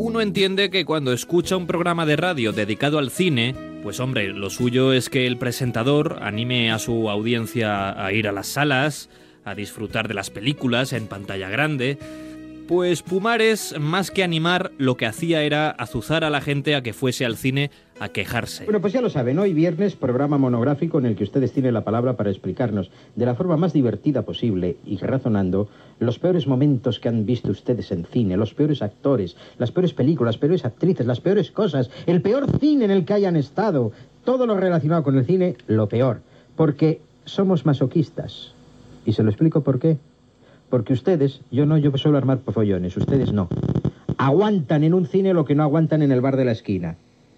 Uno entiende que cuando escucha un programa de radio dedicado al cine, pues hombre, lo suyo es que el presentador anime a su audiencia a ir a las salas, a disfrutar de las películas en pantalla grande. Pues Pumares, más que animar, lo que hacía era azuzar a la gente a que fuese al cine a quejarse. Bueno, pues ya lo saben, hoy viernes, programa monográfico en el que ustedes tienen la palabra para explicarnos de la forma más divertida posible y razonando los peores momentos que han visto ustedes en cine, los peores actores, las peores películas, las peores actrices, las peores cosas, el peor cine en el que hayan estado, todo lo relacionado con el cine, lo peor, porque somos masoquistas. Y se lo explico por qué. Porque ustedes, yo suelo armar follones, ustedes no. Aguantan en un cine lo que no aguantan en el bar de la esquina.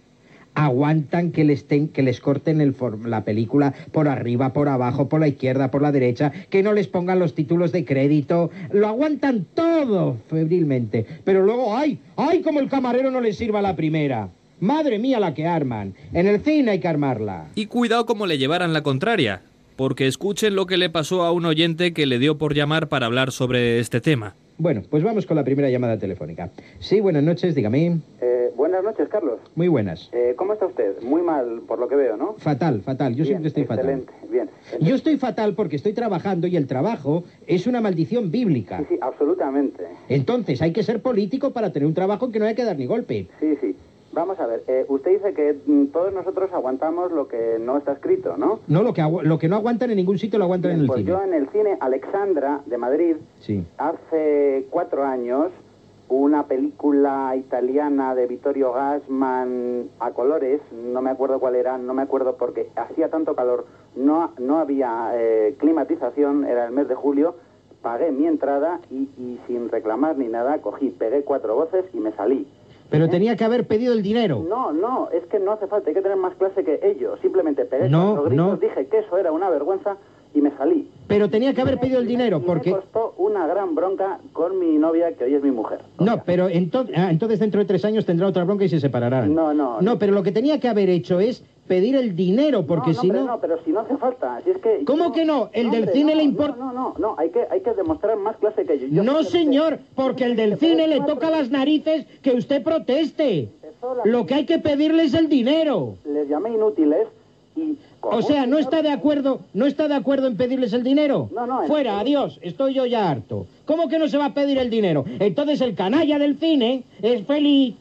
Aguantan que les corten la película por arriba, por abajo, por la izquierda, por la derecha, que no les pongan los títulos de crédito. Lo aguantan todo febrilmente. Pero luego, ¡ay! Como el camarero no les sirva la primera. Madre mía la que arman. En el cine hay que armarla. Y cuidado como le llevaran la contraria. Porque escuchen lo que le pasó a un oyente que le dio por llamar para hablar sobre este tema. Bueno, pues vamos con la primera llamada telefónica. Sí, buenas noches, dígame. Buenas noches, Carlos. Muy buenas. ¿Cómo está usted? Muy mal, por lo que veo, ¿no? Fatal. Yo siempre estoy excelente, fatal. Bien. Yo estoy fatal porque estoy trabajando y el trabajo es una maldición bíblica. Sí, absolutamente. Entonces hay que ser político para tener un trabajo en que no haya que dar ni golpe. Sí. Vamos a ver, usted dice que todos nosotros aguantamos lo que no está escrito, ¿no? No, lo que no aguantan en ningún sitio lo aguantan en el pues cine. Yo en el cine Alexandra de Madrid, sí. Hace 4 años, una película italiana de Vittorio Gassman a colores, no me acuerdo cuál era, no me acuerdo porque hacía tanto calor, no había climatización, era el mes de julio, pagué mi entrada y sin reclamar ni nada, pegué 4 voces y me salí. Pero tenía que haber pedido el dinero. No, es que no hace falta, hay que tener más clase que ellos. Simplemente pegué 4 gritos, dije que eso era una vergüenza y me salí. Pero tenía que haber pedido el dinero, porque... Me costó una gran bronca con mi novia, que hoy es mi mujer. No, pero entonces dentro de 3 años tendrá otra bronca y se separarán. No, pero lo que tenía que haber hecho es pedir el dinero, porque si no... No, pero si no hace falta. Si es que ¿Cómo que no? ¿El del cine le importa? No, hay que demostrar más clase que yo. No, señor, porque el del cine le toca las narices que usted proteste. Lo que hay que pedirle es el dinero. Les llamé inútiles y... O sea, ¿no está de acuerdo en pedirles el dinero? No. Fuera, adiós, estoy yo ya harto. ¿Cómo que no se va a pedir el dinero? Entonces el canalla del cine es feliz,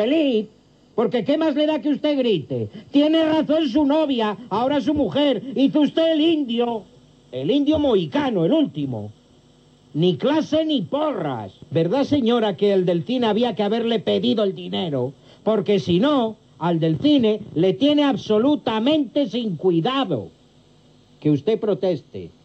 porque ¿qué más le da que usted grite? Tiene razón su novia, ahora su mujer, hizo usted el indio mohicano, el último. Ni clase ni porras. ¿Verdad, señora, que el del cine había que haberle pedido el dinero? Porque si no, al del cine le tiene absolutamente sin cuidado. Que usted proteste.